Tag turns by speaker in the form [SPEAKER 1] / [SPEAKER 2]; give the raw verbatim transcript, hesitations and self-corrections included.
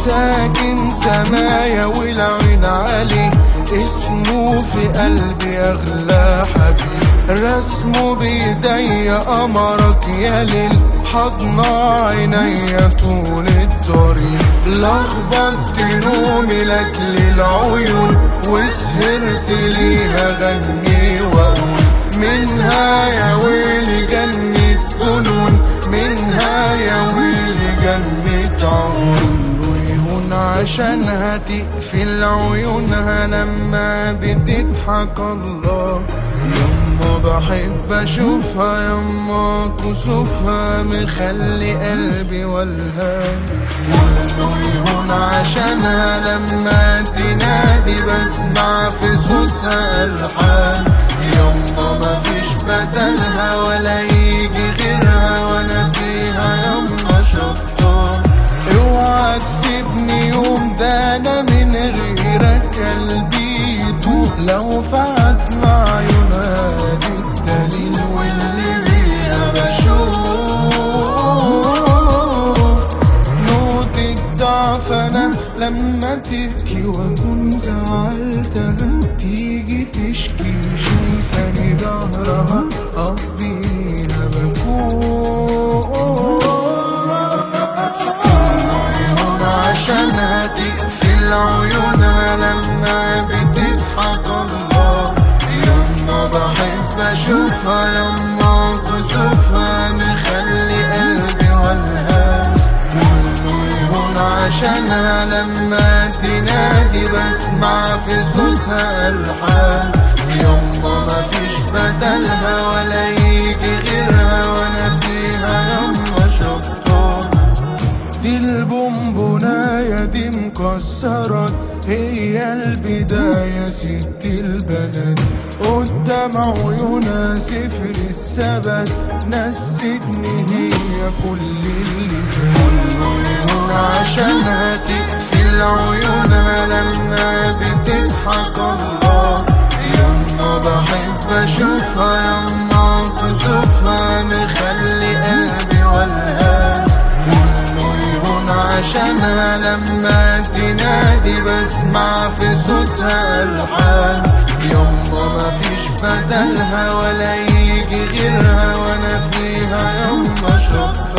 [SPEAKER 1] ساكن سمايا والعين عليه، اسمه في قلبي أغلى حبيب. رسمه بإيدي أمرك يا ليل، حضن عينيا طول الطريق. لخبطت نومي لأجل العيون، وسهرت ليها غني وأقول منها يا ويلي جنة جنون، منها يا ويلي جنة عيون. ويهون عشانها تقفل عيونها لما بتضحك الله. يما بحب اشوفها، يما كسوفها مخلي قلبي والهان. كله يهون عشانها لما تنادي بسمع في صوتها الحان. يما مفيش بدلها ولا يجي غيرها، وانا فيها يما شطان. اوعى تسيبني يوم، ده انا من غيرك قلبي يدوب. لو فات مع عيونها دي الدليل واللي بيها بشوف. نقطة ضعف انا لما تبكي واكون زعلتها، تيجي تشكي شايفاني ظهرها قضي ليها بكون. عشانها تقفل عيونها لما بتضحك الله. يما بحب اشوفها، يما كسوفها مخلي قلبي والهان. كله يهون عشانها لما تنادي بسمع في صوتها الحان. يما مفيش بدلها ولا يجي غيرها، وانا فيها يما شطان. دي البونبوناية دي مكسرات، هي البداية ست البنات. قدام عيونها صفر الثبات، نستني هي كل اللي فات. كله يهون عشانها تقفل عيونها لما بتضحك الله. يما بحب اشوفها، يما كسوفها مخلي قلبي والهان. عشانها لما تنادي بسمع في صوتها الحان. يما مفيش بدلها ولا يجي غيرها، وانا فيها يما شطان.